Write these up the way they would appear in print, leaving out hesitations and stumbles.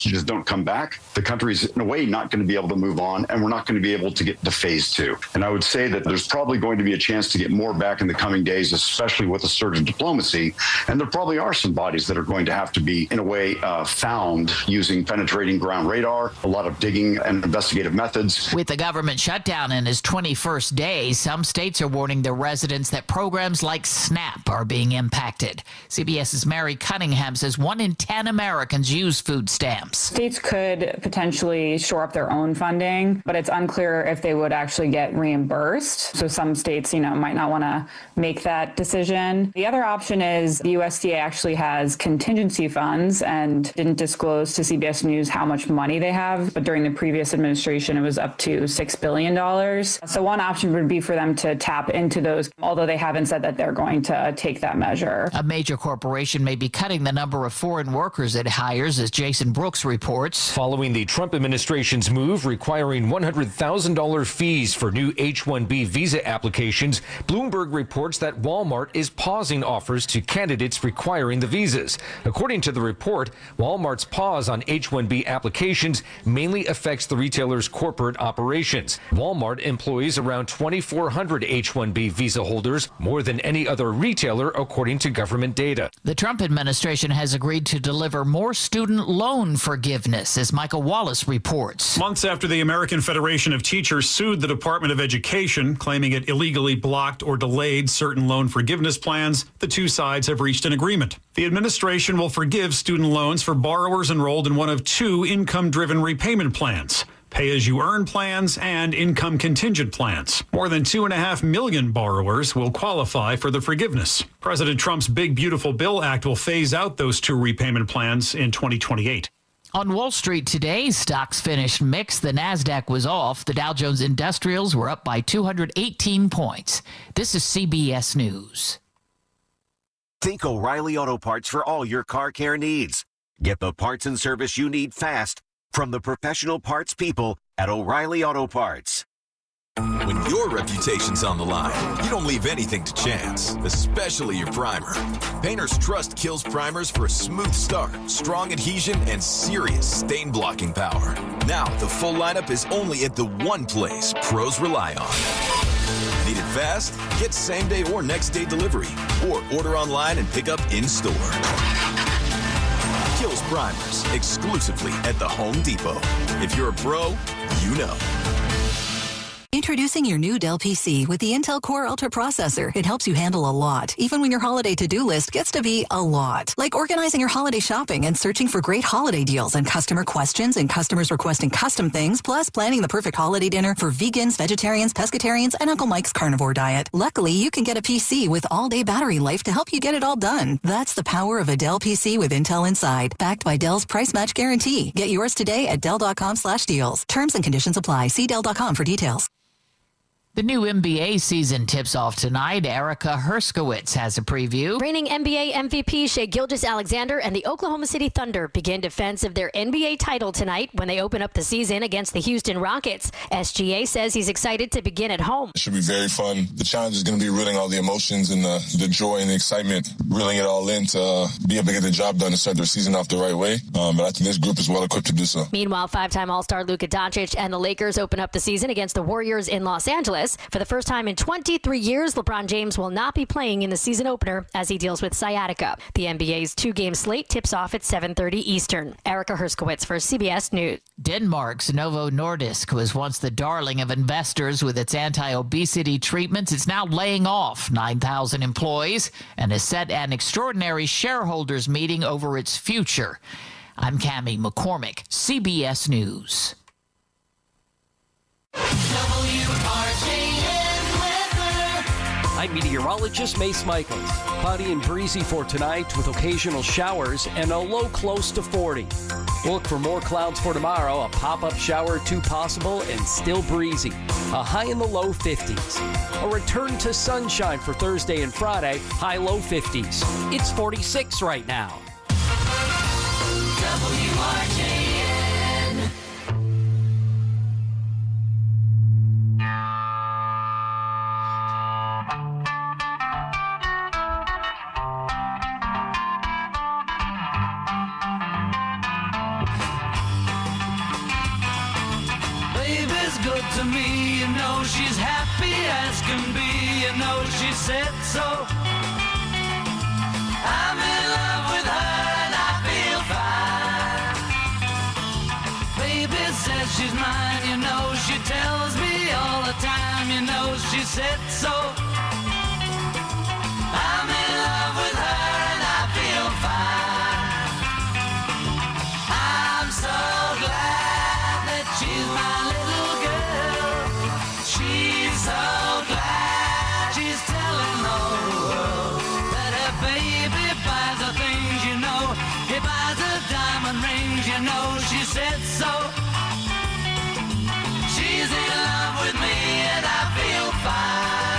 just don't come back, the country's in a way not going to be able to move on, and we're not going to be able to get to phase two. And I would say that there's probably going to be a chance to get more back in the coming days, especially with a surge in diplomacy. And there probably are some bodies that are going to have to be, in a way, found using penetrating ground radar, a lot of digging and investigative methods. With the government shutdown in its 21st day, some states are warning their residents that programs like SNAP are being impacted. CBS's Mary Cunningham says 1 in 10 Americans use food stamps. States could potentially shore up their own funding, but it's unclear if they would actually get reimbursed. So some states, might not want to make that decision. The other option is the USDA actually has contingency funds and didn't disclose to CBS News how much money they have, but during the previous administration, it was up to $6 billion. So one option would be for them to tap into those, although they haven't said that they're going to take that measure. A major corporation may be cutting the number of foreign workers it hires, as Jason Brooks reports. Following the Trump administration's move requiring $100,000 fees for new H-1B visa applications, Bloomberg reports that Walmart is pausing offers to candidates requiring the visas. According to the report, Walmart's pause on H-1B applications mainly affects the retailer's corporate operations. Walmart employs around 2,400 H-1B visa holders, more than any other retailer, according to government data. The Trump administration has agreed to deliver more student loan forgiveness, as Michael Wallace reports. Months after the American Federation of Teachers sued the Department of Education, claiming it illegally blocked or delayed certain loan forgiveness plans, the two sides have reached an agreement. The administration will forgive student loans for borrowers enrolled in one of two income-driven repayment plans: pay-as-you-earn plans and income-contingent plans. More than 2.5 million borrowers will qualify for the forgiveness. President Trump's Big Beautiful Bill Act will phase out those two repayment plans in 2028. On Wall Street today, stocks finished mixed. The Nasdaq was off. The Dow Jones Industrials were up by 218 points. This is CBS News. Think O'Reilly Auto Parts for all your car care needs. Get the parts and service you need fast from the professional parts people at O'Reilly Auto Parts. When your reputation's on the line, you don't leave anything to chance, especially your primer. Painters trust Kills primers for a smooth start, strong adhesion, and serious stain-blocking power. Now, the full lineup is only at the one place pros rely on. Need it fast? Get same-day or next-day delivery, or order online and pick up in-store. Kills primers, exclusively at the Home Depot. If you're a pro, you know. Introducing your new Dell PC with the Intel Core Ultra processor. It helps you handle a lot, even when your holiday to-do list gets to be a lot. Like organizing your holiday shopping and searching for great holiday deals and customer questions and customers requesting custom things, plus planning the perfect holiday dinner for vegans, vegetarians, pescatarians, and Uncle Mike's carnivore diet. Luckily, you can get a PC with all-day battery life to help you get it all done. That's the power of a Dell PC with Intel inside, backed by Dell's price match guarantee. Get yours today at Dell.com/deals. Terms and conditions apply. See Dell.com for details. The new NBA season tips off tonight. Erica Herskowitz has a preview. Reigning NBA MVP Shai Gilgeous-Alexander and the Oklahoma City Thunder begin defense of their NBA title tonight when they open up the season against the Houston Rockets. SGA says he's excited to begin at home. It should be very fun. The challenge is going to be reeling all the emotions and the joy and the excitement, reeling it all in to be able to get the job done and start their season off the right way. But I think this group is well equipped to do so. Meanwhile, five-time All-Star Luka Doncic and the Lakers open up the season against the Warriors in Los Angeles. For the first time in 23 years, LeBron James will not be playing in the season opener as he deals with sciatica. The NBA's two-game slate tips off at 7:30 Eastern. Erica Herskowitz for CBS News. Denmark's Novo Nordisk was once the darling of investors with its anti-obesity treatments. It's now laying off 9,000 employees and has set an extraordinary shareholders meeting over its future. I'm Cammie McCormick, CBS News. I'm meteorologist Mace Michaels. Cloudy and breezy for tonight with occasional showers and a low close to 40. Look for more clouds for tomorrow, a pop-up shower or two possible and still breezy. A high in the low 50s. A return to sunshine for Thursday and Friday, high low 50s. It's 46 right now. WRJN. good to me, you know she's happy as can be, you know she said so. I'm in love with her and I feel fine. Baby says she's mine, you know she tells me all the time, you know she said so. I'm in love with her and I feel fine. I'm so glad that she's my little girl. She's so glad she's telling all the world that her baby buys her things, you know. He buys her diamond rings, you know she said so. She's in love with me and I feel fine.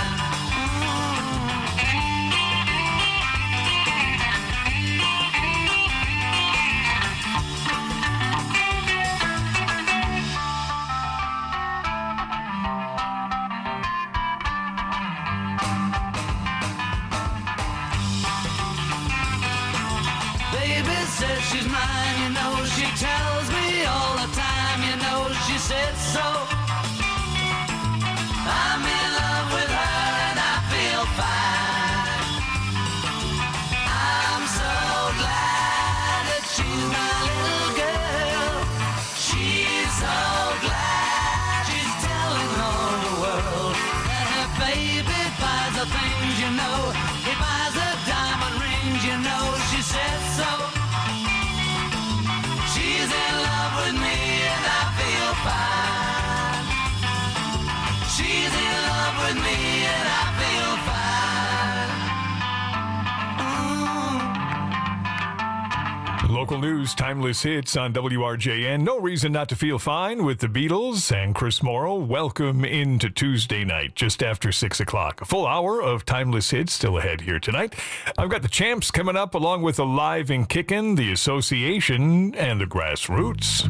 Baby says she's mine, you know she tells me all the time, you know she said so. I'm in love with her and I feel fine. I'm so glad that she's my little girl. She's so glad she's telling all the world that her baby buys her things, you know. He buys her diamond rings, you know she said so. She's in love with me and I feel fine. She's in love with me and I feel fine. Local news, timeless hits on WRJN. No reason not to feel fine with the Beatles and Chris Morrow. Welcome into Tuesday night, just after 6 o'clock. A full hour of timeless hits still ahead here tonight. I've got the Champs coming up, along with Alive and Kickin', the Association, and the Grassroots.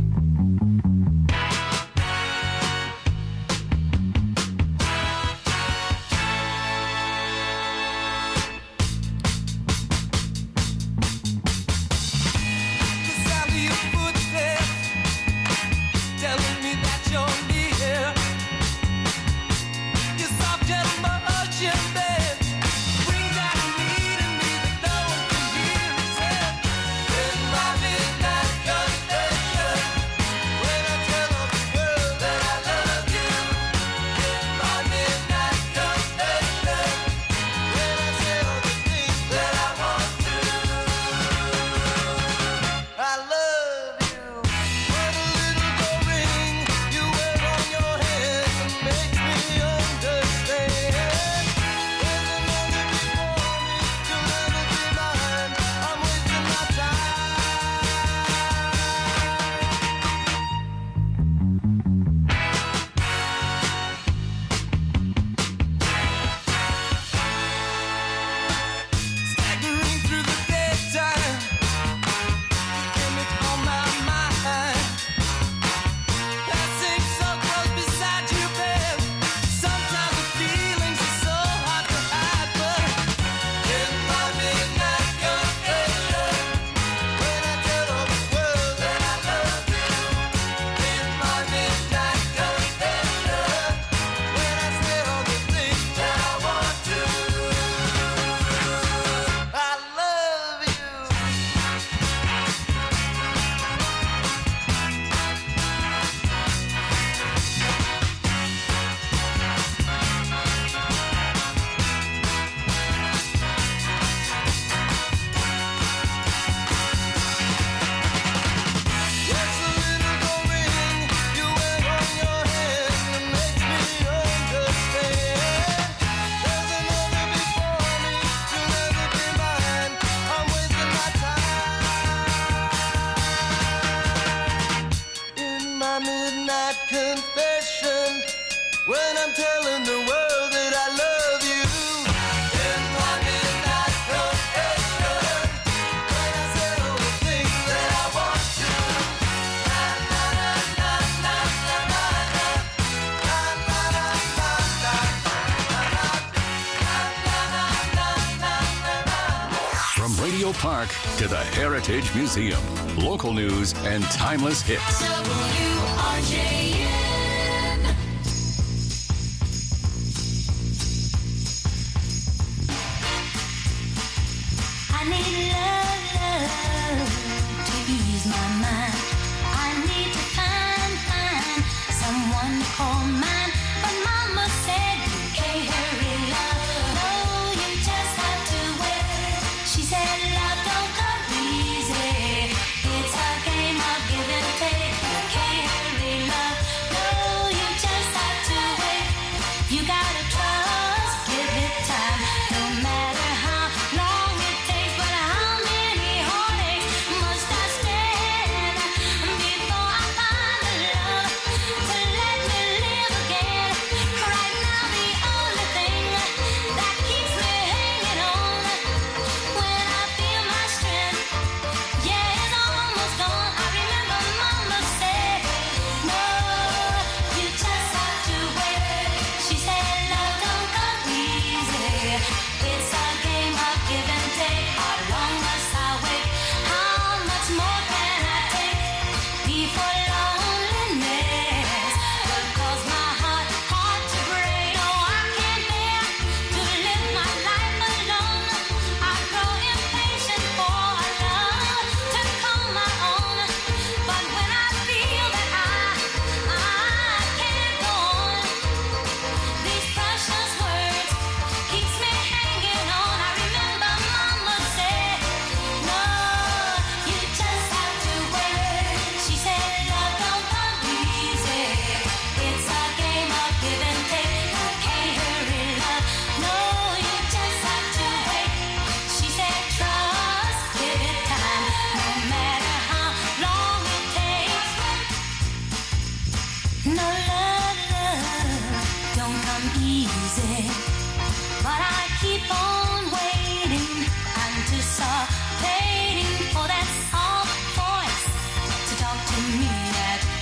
Park to the Heritage Museum. Local news and timeless hits. WRJN.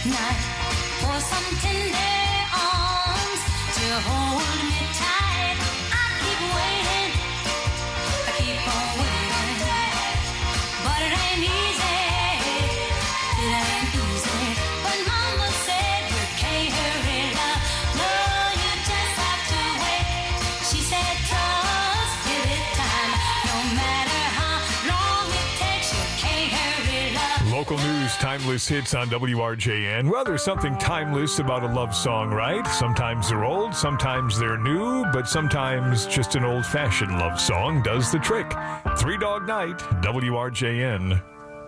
night for some tender arms to hold me tight. I keep waiting, I keep on waiting, but it ain't easy, it ain't easy. But Mama said you can't hurry love, no, you just have to wait. She said trust, give it time, no matter how long it takes, you can't hurry love. Local news, timeless hits on WRJN. Well, there's something timeless about a love song, right? Sometimes they're old, sometimes they're new, but sometimes just an old-fashioned love song does the trick. Three Dog Night, WRJN.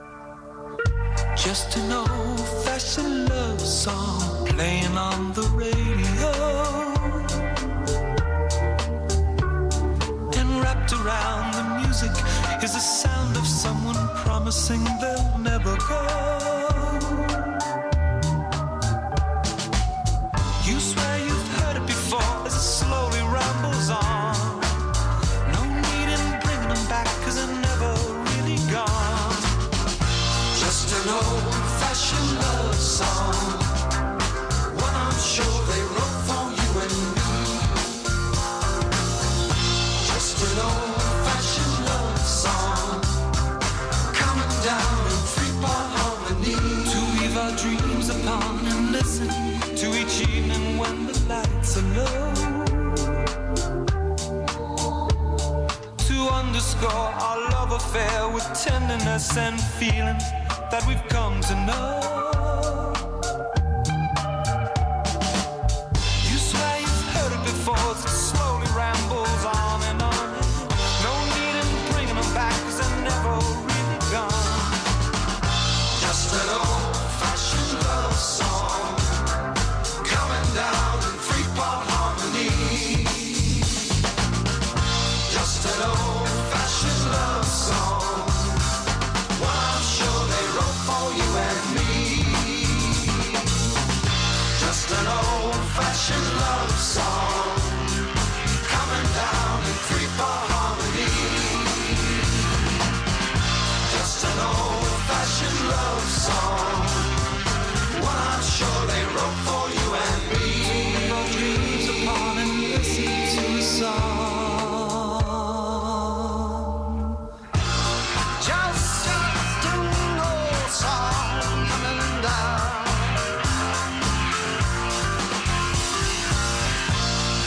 Just an old-fashioned love song playing on the radio, and wrapped around the music is the sound of someone promising they'll never go. You swear you've heard it before as it slowly rambles on. No need in bringing them back 'cause they're never really gone. Just an old-fashioned love song, one I'm sure they wrote for you and me. Just an old-fashioned love song, coming down in three-part harmony, to weave our dreams upon and listen to each evening when the lights are low, to underscore our love affair with tenderness and feeling that we've come to know. You swear you've heard it before as it slowly rambles on and on. No need in bringing them back 'cause they're never really gone. Just an old-fashioned love song, coming down in three-part harmony. Just an old-fashioned love song, one I'm sure they wrote for you and me. Just an old-fashioned love song, coming down in three-part harmony. Just an old-fashioned love song, one I'm sure they wrote for you and me. Your dreams upon and listen to a song. Just an old song coming down.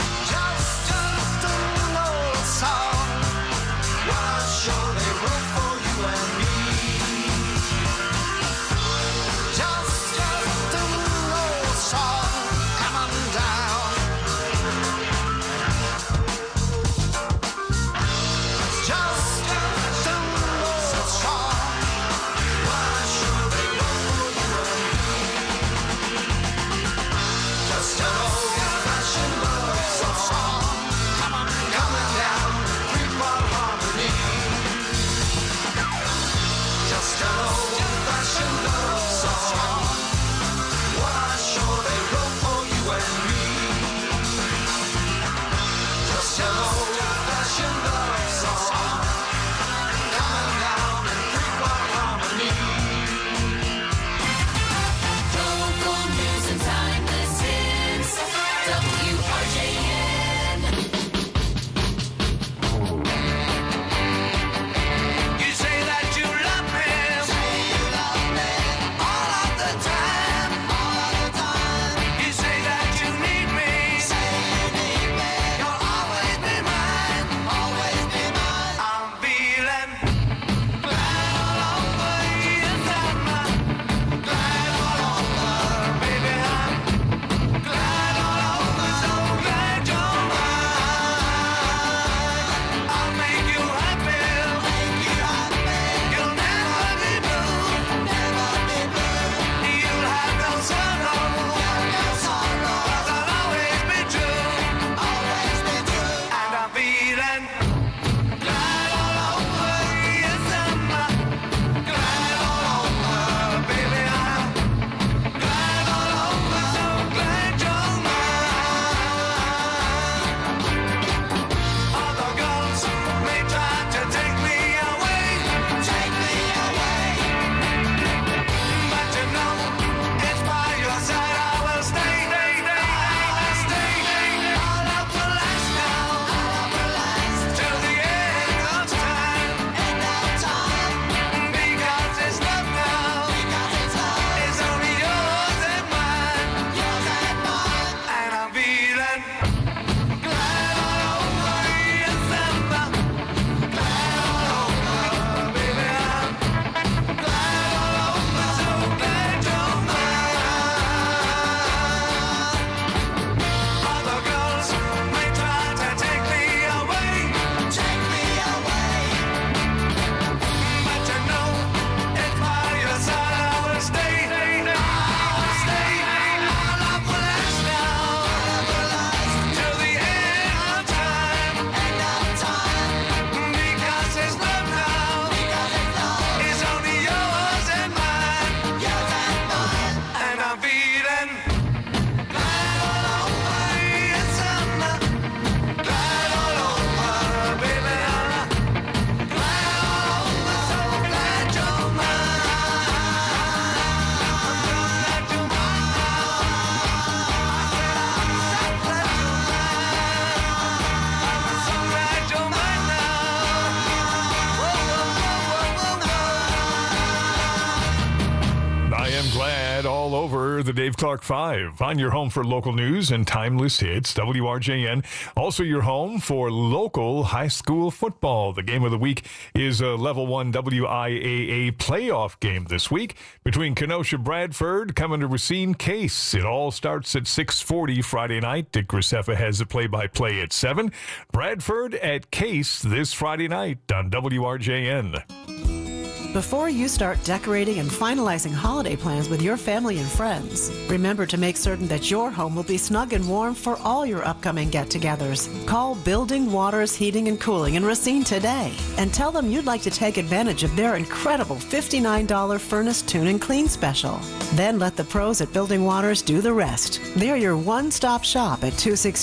over the Dave Clark 5. On your home for local news and timeless hits, WRJN. Also your home for local high school football. The game of the week is a Level 1 WIAA playoff game this week between Kenosha Bradford coming to Racine Case. It all starts at 6:40 Friday night. Dick Graceffa has the play-by-play at 7. Bradford at Case this Friday night on WRJN. Before you start decorating and finalizing holiday plans with your family and friends, remember to make certain that your home will be snug and warm for all your upcoming get-togethers. Call Building Waters Heating and Cooling in Racine today and tell them you'd like to take advantage of their incredible $59 furnace tune and clean special. Then let the pros at Building Waters do the rest. They're your one-stop shop at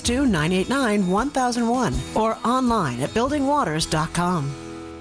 262-989-1001 or online at buildingwaters.com.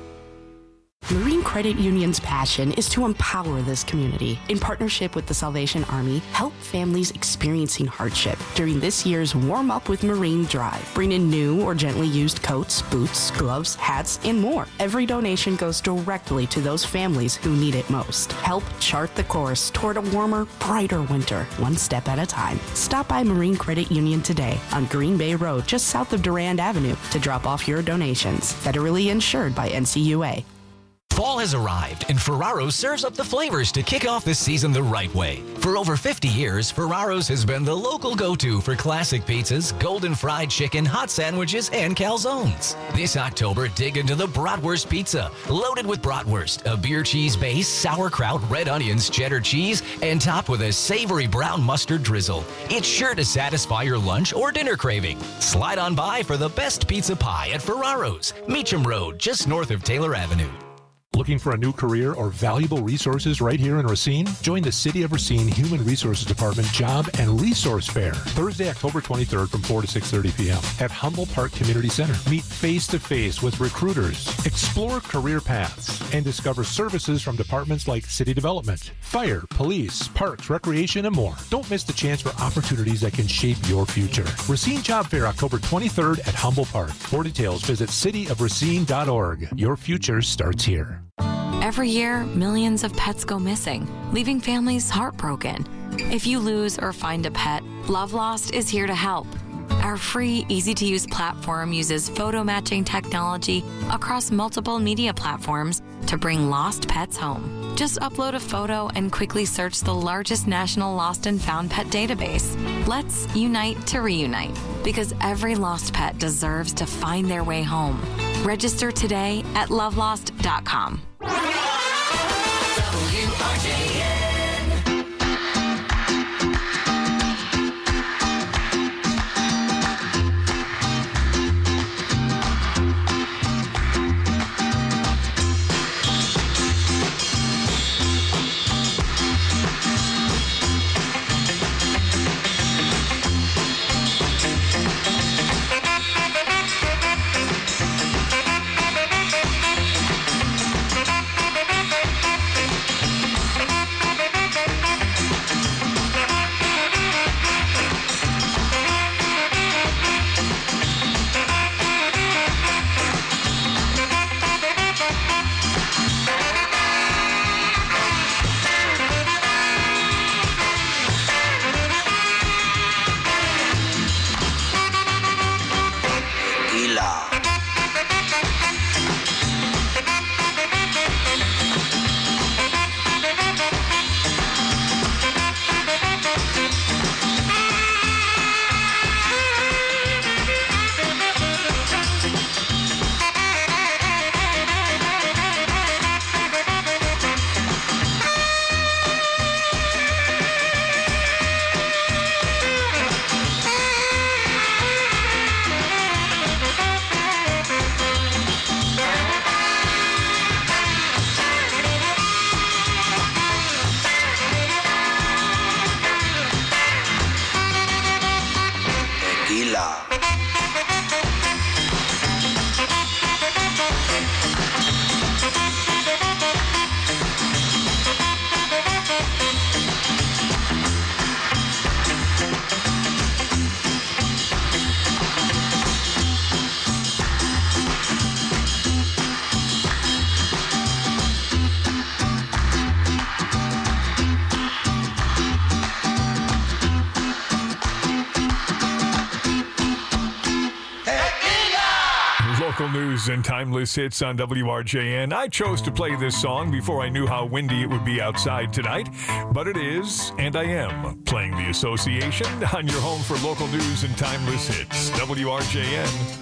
Marine Credit Union's passion is to empower this community. In partnership with the Salvation Army, help families experiencing hardship during this year's Warm Up with Marine Drive. Bring in new or gently used coats, boots, gloves, hats, and more. Every donation goes directly to those families who need it most. Help chart the course toward a warmer, brighter winter, one step at a time. Stop by Marine Credit Union today on Green Bay Road, just south of Durand Avenue, to drop off your donations. Federally insured by NCUA. Fall has arrived, and Ferraro's serves up the flavors to kick off the season the right way. For over 50 years, Ferraro's has been the local go-to for classic pizzas, golden fried chicken, hot sandwiches, and calzones. This October, dig into the Bratwurst Pizza, loaded with bratwurst, a beer cheese base, sauerkraut, red onions, cheddar cheese, and topped with a savory brown mustard drizzle. It's sure to satisfy your lunch or dinner craving. Slide on by for the best pizza pie at Ferraro's, Meacham Road, just north of Taylor Avenue. Looking for a new career or valuable resources right here in Racine? Join the City of Racine Human Resources Department Job and Resource Fair, Thursday, October 23rd from 4 to 6:30 p.m. at Humboldt Park Community Center. Meet face-to-face with recruiters, explore career paths, and discover services from departments like city development, fire, police, parks, recreation, and more. Don't miss the chance for opportunities that can shape your future. Racine Job Fair, October 23rd at Humboldt Park. For details, visit cityofracine.org. Your future starts here. Every year, millions of pets go missing, leaving families heartbroken. If you lose or find a pet, Love Lost is here to help. Our free, easy-to-use platform uses photo matching technology across multiple media platforms to bring lost pets home. Just upload a photo and quickly search the largest national lost and found pet database. Let's unite to reunite, because every lost pet deserves to find their way home. Register today at lovelost.com. local news and timeless hits on WRJN. I chose to play this song before I knew how windy it would be outside tonight, but it is, and I am playing the Association on your home for local news and timeless hits. WRJN.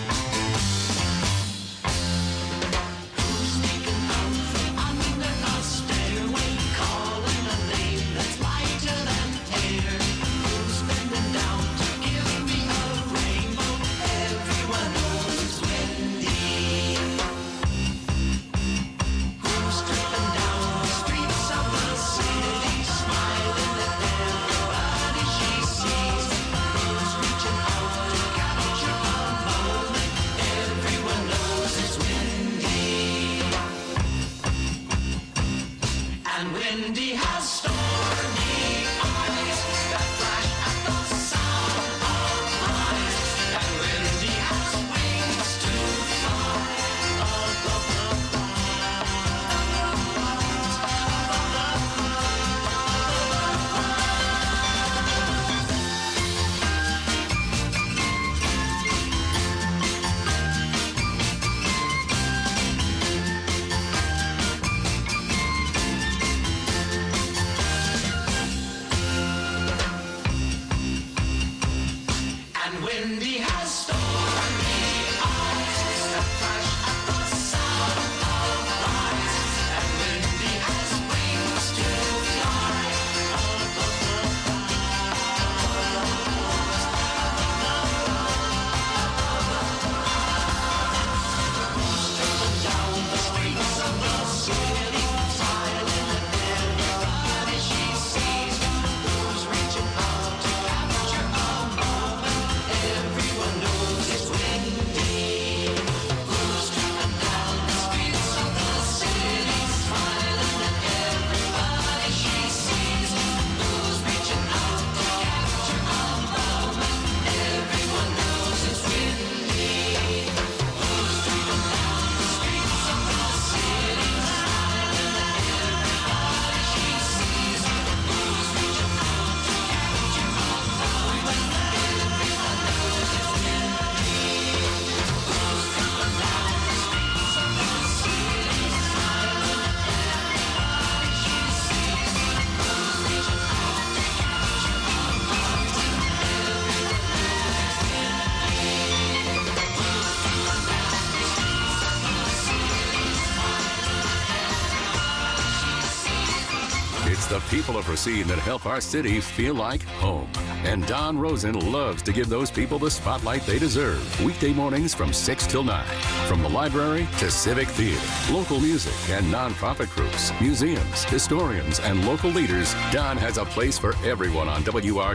The people of Racine that help our city feel like home. And Don Rosen loves to give those people the spotlight they deserve. Weekday mornings from 6 till 9. From the library to civic theater, local music and nonprofit groups, museums, historians, and local leaders, Don has a place for everyone on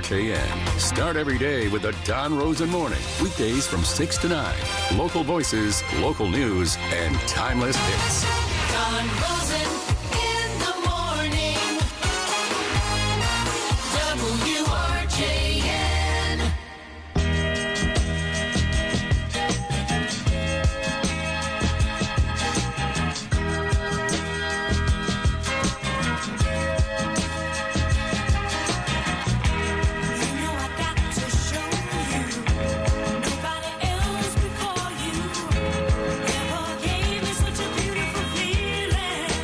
WRJN. Start every day with the Don Rosen Morning. Weekdays from 6 to 9. Local voices, local news, and timeless hits. Don Rosen. Before you, never gave me such a beautiful feeling.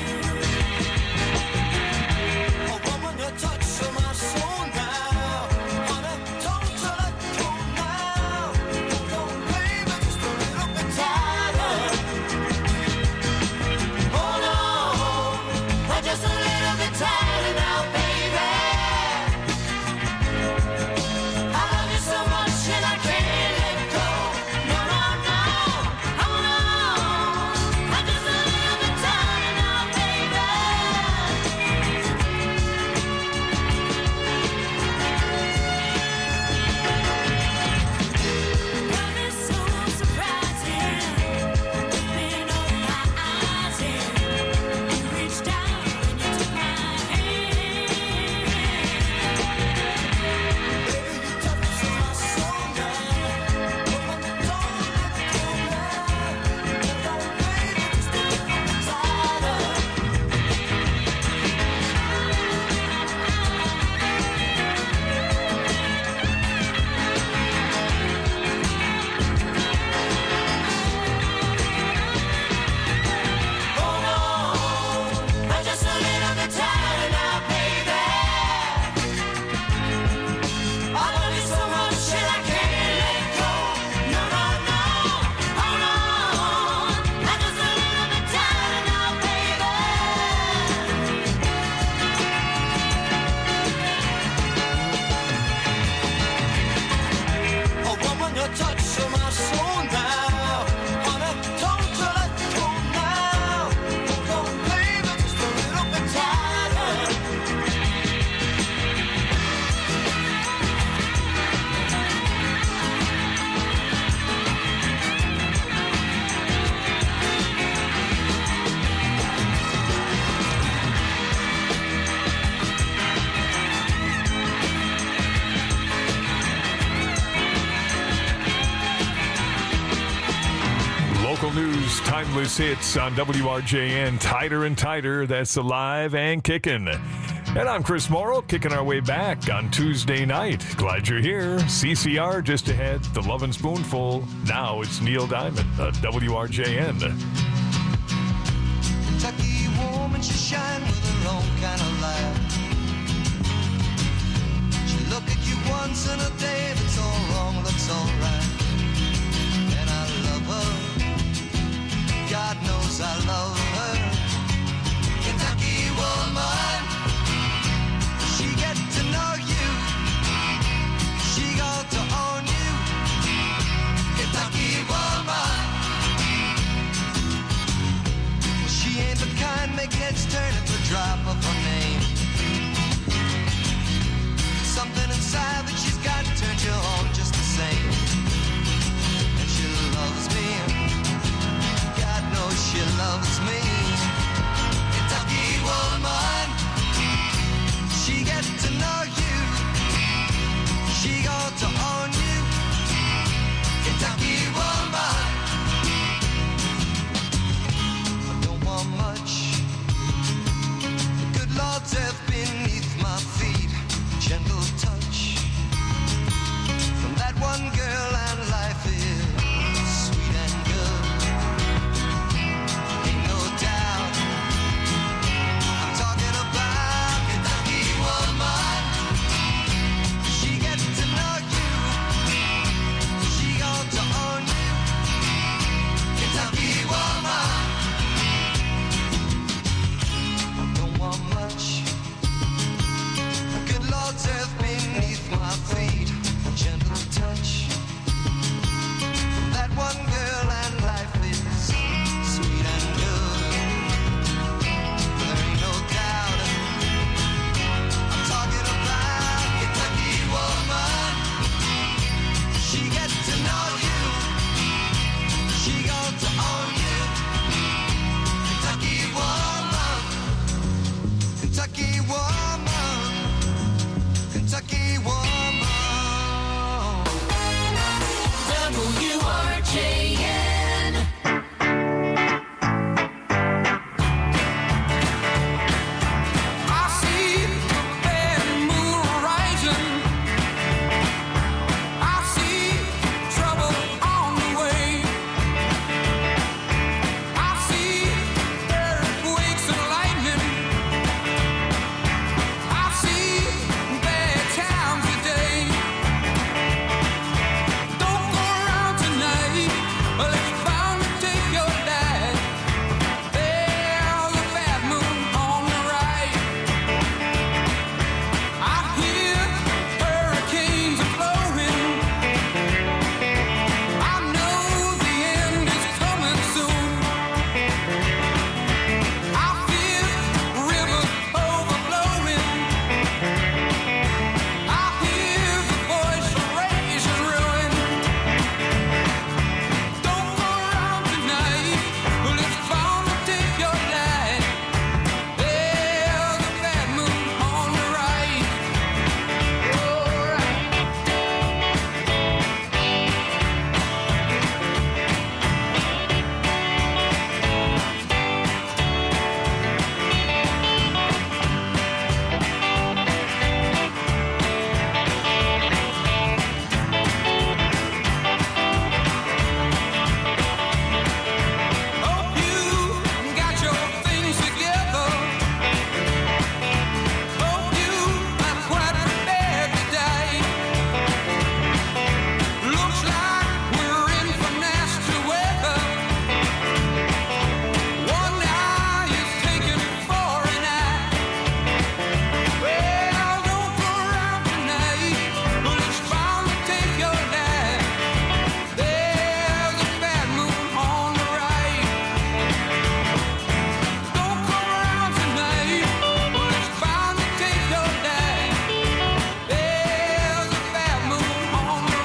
news, timeless hits on WRJN. Tighter and tighter, that's alive and kicking. And I'm Chris Morrow, kicking our way back on Tuesday night. Glad you're here. CCR just ahead, the Lovin' Spoonful. Now it's Neil Diamond at WRJN. Kentucky woman, she shine with her own kind of light. She look at you once in a day, if it's all wrong, looks all right. And I love her, God knows I love her. Kentucky woman, she get to know you, she got to own you. Kentucky woman, she ain't the kind make heads turn at the drop of her name. Something inside that she's got turns you on just the same. And she loves me, God knows she loves me. Kentucky woman, she get to know you, she got to own you. Kentucky woman, I don't want much. The good Lord's earth beneath my feet, gentle touch from that one girl, and life is sweet and good. Ain't no doubt I'm talking about Kentucky woman. She gets to know you, she got to own you. Kentucky woman, I don't want much. Good Lord's earth beneath my feet, a gentle touch from that one girl, and life is sweet and good. There ain't no doubt I'm talking about Kentucky woman. She gets to know you, she got to own you. Kentucky woman, Kentucky woman, Kentucky woman. WRJN. I see the bad moon rising. I see trouble on the way. I see earthquakes and lightning. I see bad times today. Don't go around tonight, well, it's bound to take your life. There's a bad moon on the right. I hear hurricanes are blowing. I know the end is coming soon. I feel rivers overflowing. I hear the voice of rage and ruin. Don't go around tonight, well, it's bound to take your life. There's a bad moon on the right. All right. Hope you got your things together. Hope you are quite prepared today. Looks like we're in for nasty weather. One eye is taken for an eye. Well, don't go around tonight, but it's bound to take your life. There's a bad moon on the right. Don't go around tonight, but it's bound to take your life. There's a bad moon on the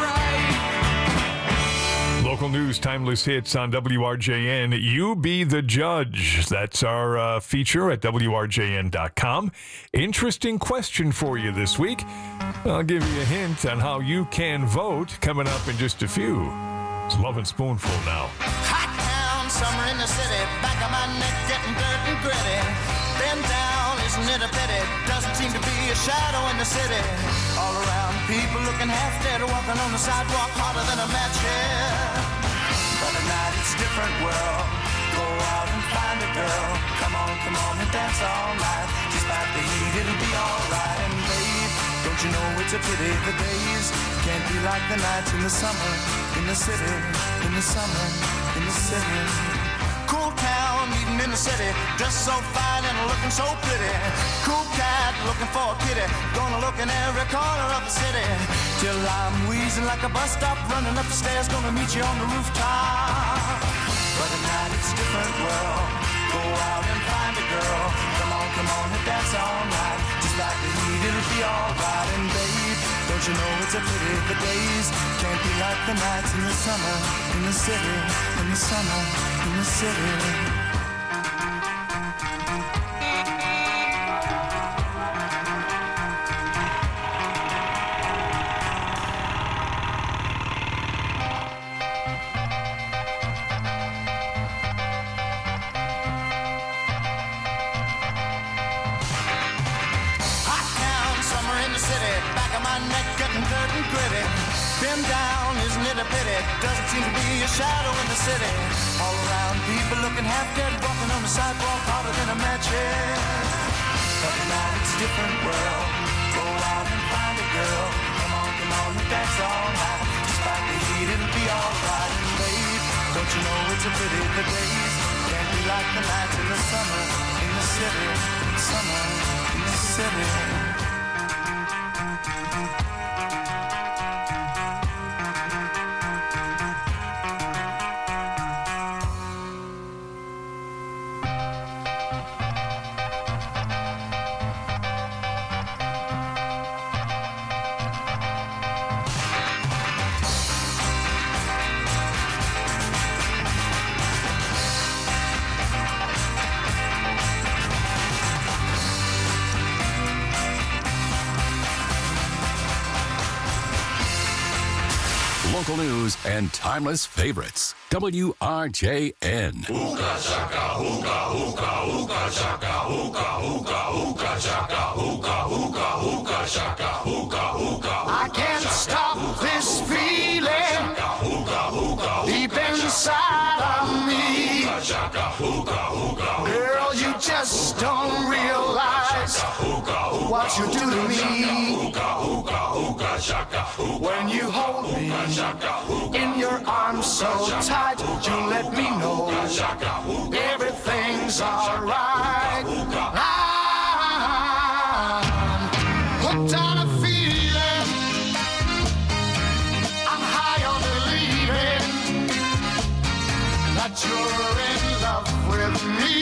right. Local news, timeless hits on WRJN. You Be the Judge. That's our feature at WRJN.com. Interesting question for you this week. I'll give you a hint on how you can vote coming up in just a few. It's Lovin' Spoonful now. Hot town summer in the city, back of my neck getting dirt and gritty. Bend down, isn't it a pity? Doesn't seem to be a shadow in the city. All around, people looking half dead, walking on the sidewalk harder than a match here. But at night it's a different world. Go out and find a girl. Come on and dance all night. Despite the heat, it'll be alright. And babe, don't you know it's a pity the days can't be like the nights in the summer, in the city, in the summer, in the city. Cool town, meeting in the city, dressed so fine and looking so pretty. Cool cat, looking for a kitty, gonna look in every corner of the city. Till I'm wheezing like a bus stop, running up the stairs, gonna meet you on the rooftop. But at night it's a different world. Go out and find a girl. Come on and dance all night. Just like the heat, it'll be alright. And babe, don't you know it's a pity the days can't be like the nights in the summer, in the city, in the summer, in the city. Bend down, isn't it a pity? Doesn't seem to be a shadow in the city. All around, people looking half dead, walking on the sidewalk harder than a match head. But tonight it's a different world. Go out and find a girl. Come on and dance all night. Despite the heat, it'll be alright. And babe, don't you know it's a pity the days can't be like the nights in the summer, in the city, summer, in the city. Local news and timeless favorites. WRJN. Hookah chaka, hookah, hookah, hookah chaka, hookah, hookah, hookah chaka, hookah, hookah, hookah chaka, hookah, hookah. I can't stop this feeling deep inside of me. Girl, you just don't realize what you do to me. When you hold me in your arms so tight, you let me know everything's alright. I'm hooked on a feeling. I'm high on believing that you're in love with me.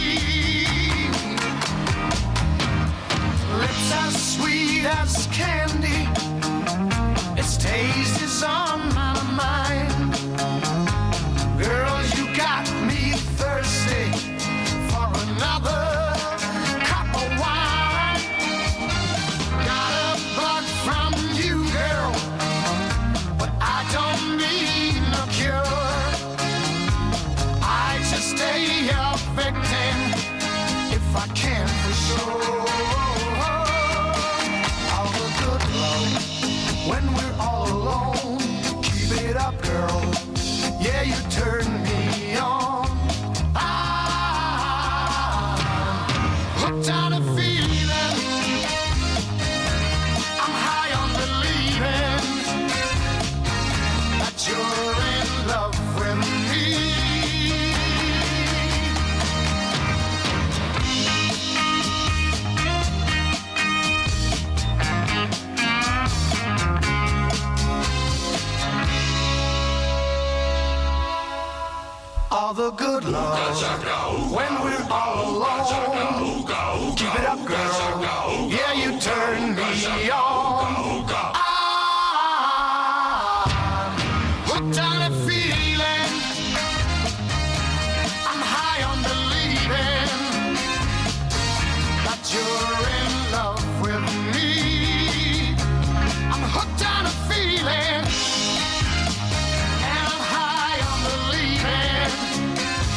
Lips as sweet as candy, its taste is on my mind. Girl, you got me thirsty for another cup of wine. Got a bug from you, girl, but I don't need no cure. I just stay a victim if I can for sure. All the good love when we're all alone. Keep it up, girl. Yeah, you turn me on. I'm hooked on a feeling. I'm high on believing that you're in love with me. All the good love when we're all alone. Keep it up, girl. Yeah, you turn me on. I'm hooked on a feeling. I'm high on believing that you're in love with me. I'm hooked on a feeling.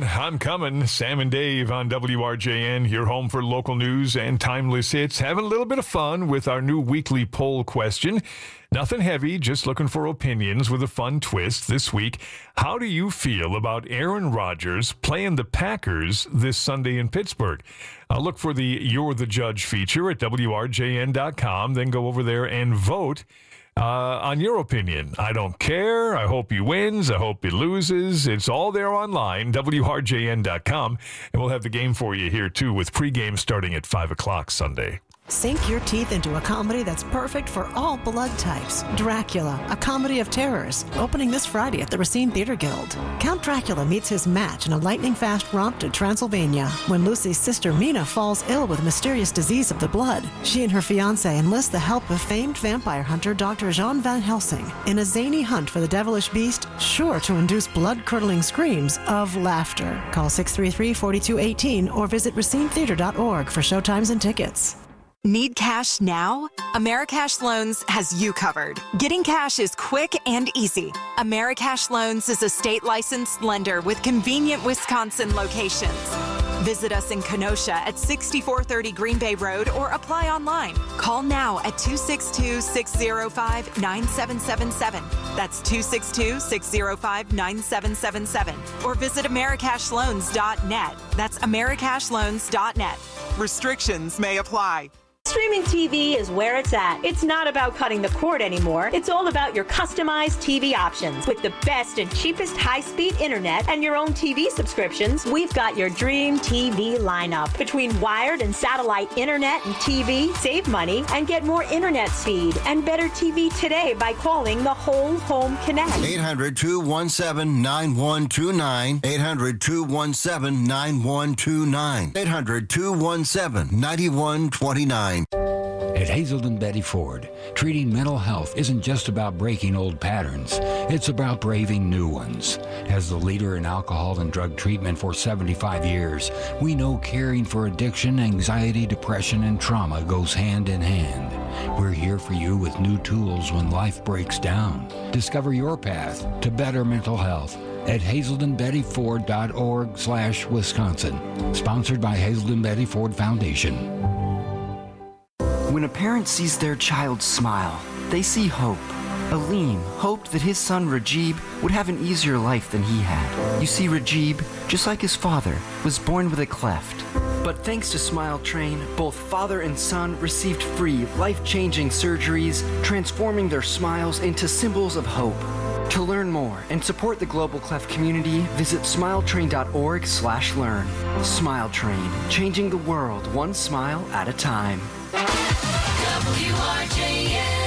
I'm coming. Sam and Dave on WRJN, your home for local news and timeless hits. Having a little bit of fun with our new weekly poll question. Nothing heavy, just looking for opinions with a fun twist this week. How do you feel about Aaron Rodgers playing the Packers this Sunday in Pittsburgh? Look for the You're the Judge feature at WRJN.com. Then go over there and vote on your opinion. I don't care. I hope he wins. I hope he loses. It's all there online, WRJN.com. And we'll have the game for you here, too, with pregame starting at 5 o'clock Sunday. Sink your teeth into a comedy that's perfect for all blood types. Dracula, a comedy of terrors, opening this Friday at the Racine Theater Guild. Count Dracula meets his match in a lightning-fast romp to Transylvania. When Lucy's sister Mina falls ill with a mysterious disease of the blood, she and her fiancé enlist the help of famed vampire hunter Dr. Jean Van Helsing in a zany hunt for the devilish beast, sure to induce blood-curdling screams of laughter. Call 633-4218 or visit racinetheater.org for showtimes and tickets. Need cash now? Americash Loans has you covered. Getting cash is quick and easy. Americash Loans is a state-licensed lender with convenient Wisconsin locations. Visit us in Kenosha at 6430 Green Bay Road or apply online. Call now at 262-605-9777. That's 262-605-9777. Or visit americashloans.net. That's americashloans.net. Restrictions may apply. Streaming TV is where it's at. It's not about cutting the cord anymore. It's all about your customized TV options. With the best and cheapest high-speed internet and your own TV subscriptions, we've got your dream TV lineup. Between wired and satellite internet and TV, save money and get more internet speed and better TV today by calling the Whole Home Connect. 800-217-9129. 800-217-9129. 800-217-9129. At Hazelden Betty Ford, treating mental health isn't just about breaking old patterns. It's about braving new ones. As the leader in alcohol and drug treatment for 75 years, we know caring for addiction, anxiety, depression, and trauma goes hand in hand. We're here for you with new tools when life breaks down. Discover your path to better mental health at hazeldenbettyford.org/Wisconsin. Sponsored by Hazelden Betty Ford Foundation. When a parent sees their child smile, they see hope. Aleem hoped that his son Rajib would have an easier life than he had. You see, Rajib, just like his father, was born with a cleft. But thanks to Smile Train, both father and son received free, life-changing surgeries, transforming their smiles into symbols of hope. To learn more and support the Global Cleft community, visit smiletrain.org/learn. Smile Train, changing the world one smile at a time. WRJN.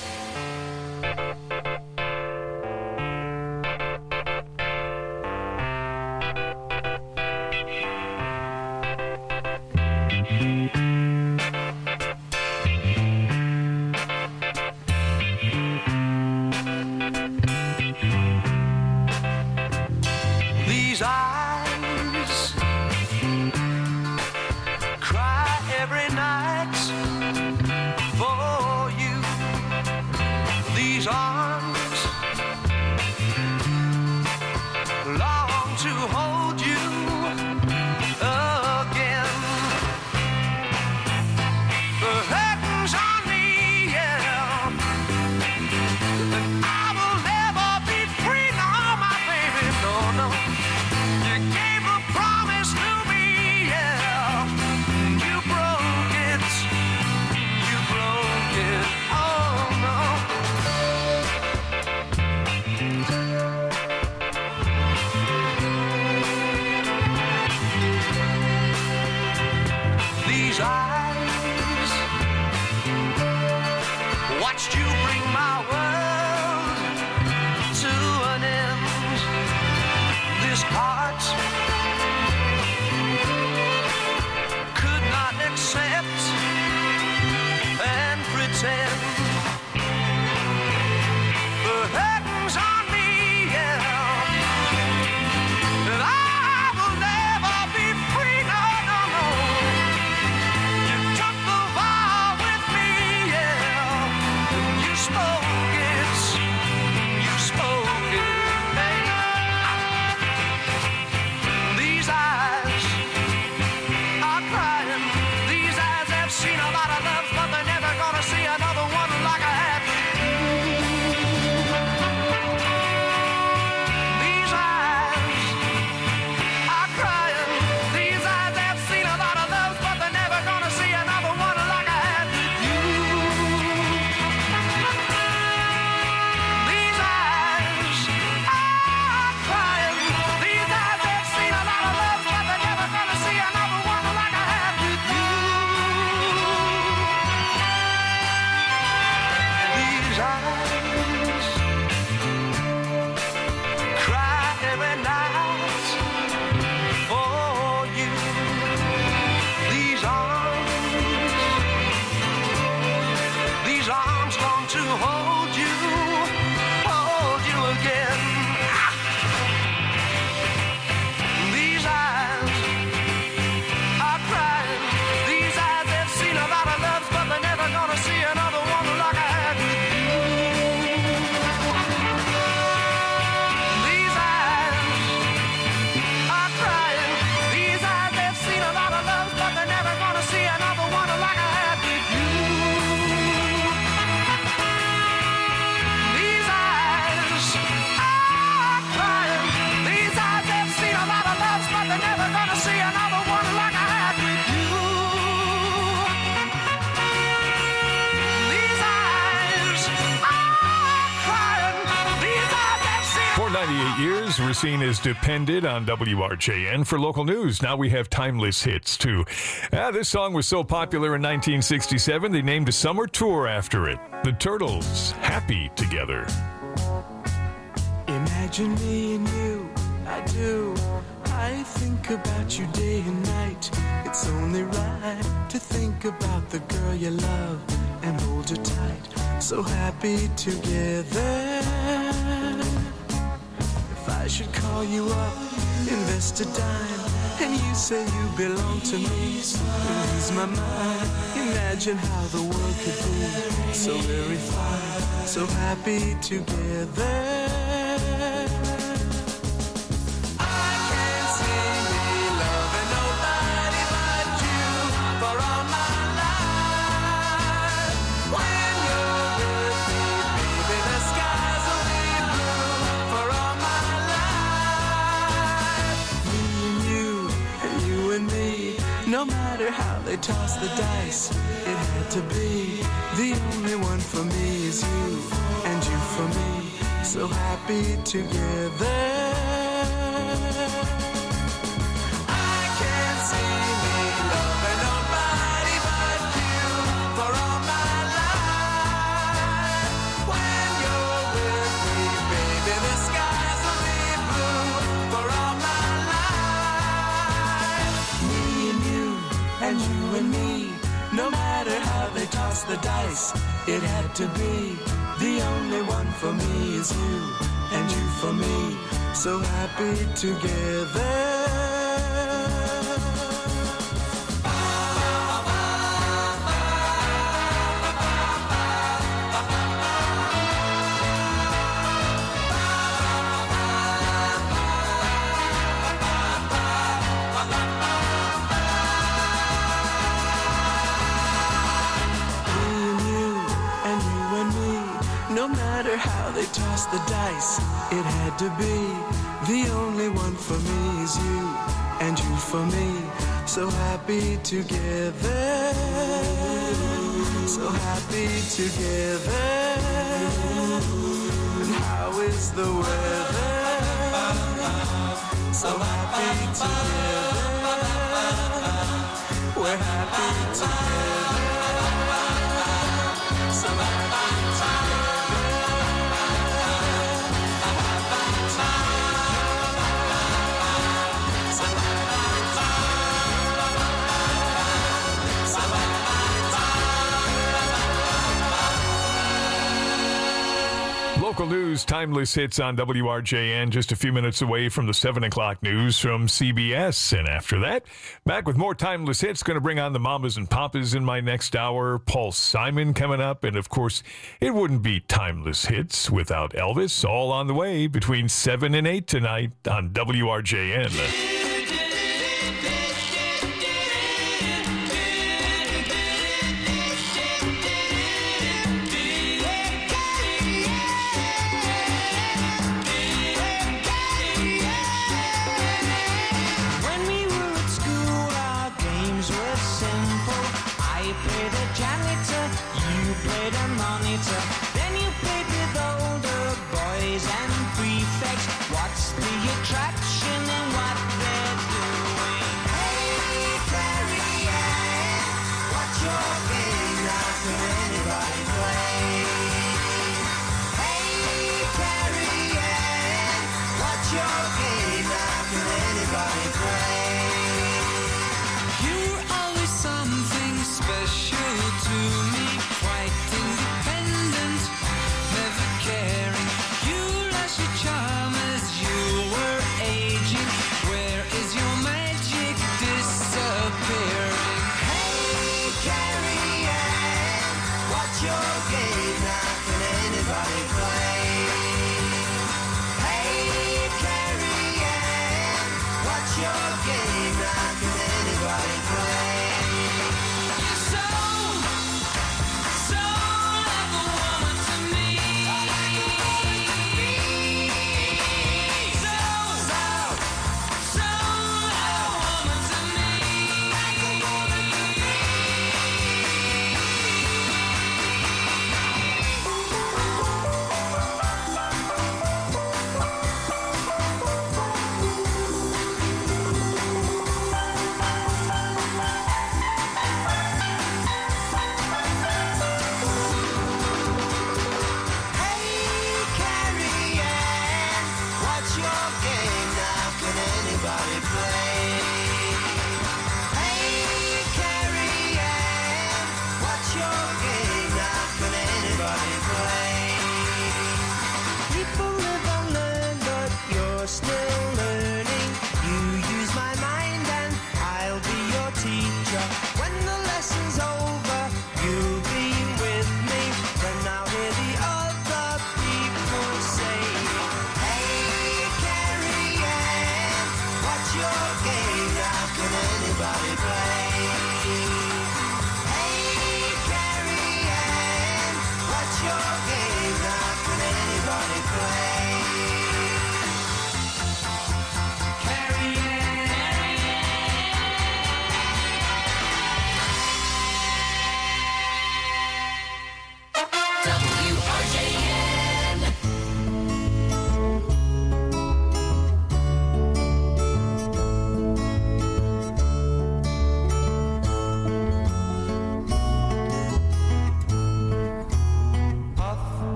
These eyes cry every night for you. 28 years, Racine has depended on WRJN for local news. Now we have timeless hits, too. This song was so popular in 1967, they named a summer tour after it. The Turtles, Happy Together. Imagine me and you, I do. I think about you day and night. It's only right to think about the girl you love and hold her tight. So happy together. If I should call you up, invest a dime, and you say you belong to me, lose my mind. Imagine how the world could be so very fine, so happy together. No matter how they toss the dice, it had to be. The only one for me is you, and you for me, so happy together. I can't see me loving nobody but you for all my life. When you're with me, baby, the skies will be blue for all my life. Me and you, and you and me, no matter how they toss the dice, it had to be. The only one for me is you, and you for me, so happy together. No matter how they toss the dice, it had to be. The only one for me is you, and you for me, so happy together. So happy together. And how is the weather? So happy together. We're happy together. So happy together. Local news, timeless hits on WRJN, just a few minutes away from the 7 o'clock news from CBS. And after that, back with more timeless hits. Going to bring on the Mamas and Papas in my next hour. Paul Simon coming up. And, of course, it wouldn't be timeless hits without Elvis. All on the way between 7 and 8 tonight on WRJN. Then you played with older boys and prefects. What's the attraction in what they're doing? Hey, Carrie Ann, what's your game? How can anybody play? Hey, Carrie Ann, what's your game? How can anybody play? You're always something special to me, quite independent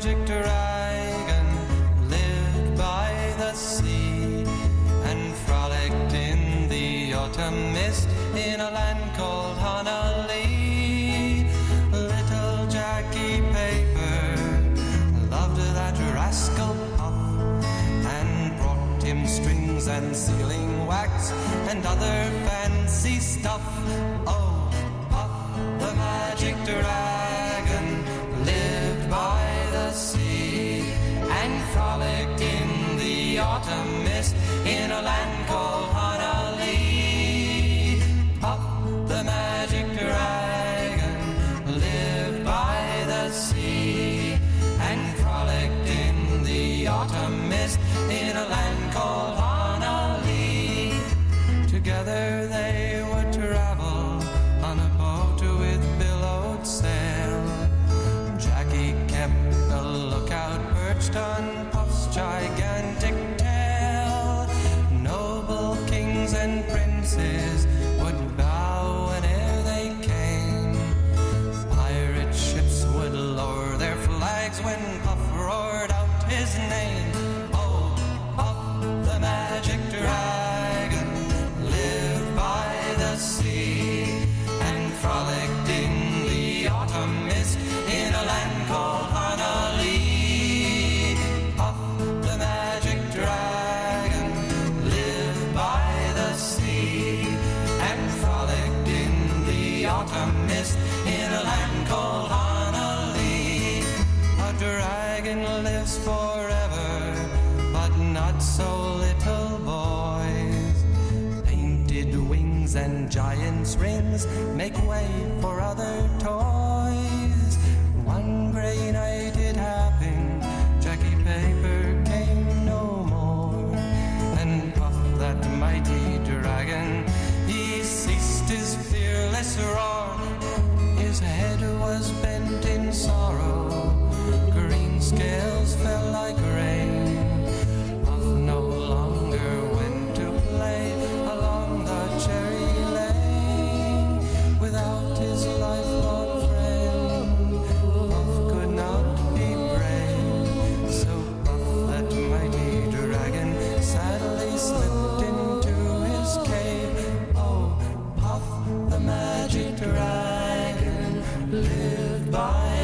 magic dragon lived by the sea and frolicked in the autumn mist in a land called Honolulu. Little Jackie Paper loved that rascal Puff and brought him strings and sealing wax and other fancy stuff. Oh, Puff the magic dragon lived by the sea and frolicked in the autumn mist in a land called Honolulu. Puff the magic dragon lived by the sea and frolicked in the autumn mist in a land called Honolulu. Together they would travel on a boat with billowed sail. Jackie kept a lookout perched on Puff's gigantic tail. Noble kings and princes would bow whene'er they came. Pirate ships would lower their flags when Puff roared out his name. Oh, Puff the magic dragon lived by the sea and frolicked in the autumn mist in a land called Honolulu. Puff the magic dragon lived by the sea and frolicked in the autumn mist in a land called Honolulu. A dragon lives forever, but not so little boys. Painted wings and giant's rings make way for other toys. One gray night it happened, Jackie Paper came no more. And Puff, that mighty dragon, he ceased his fearless roar. His head was bent in sorrow, green scales fell like rain. Puff no longer went to play along the cherry lane. Without his lifelong friend, Puff could not be brave. So Puff, that mighty dragon, sadly slipped into his cave. Oh, Puff the magic dragon lived by